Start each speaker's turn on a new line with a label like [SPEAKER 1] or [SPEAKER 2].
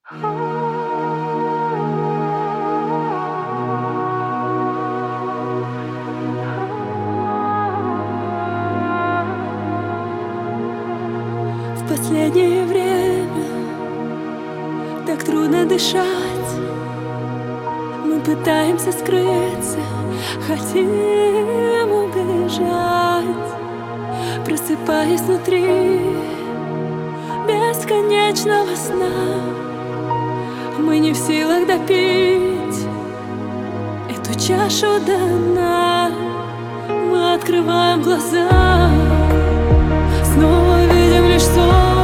[SPEAKER 1] В последнее время так трудно дышать. Мы пытаемся скрыться, хотим убежать, просыпаясь внутри бесконечного сна. Мы не в силах допить эту чашу до дна. Мы открываем глаза, снова видим лишь сон.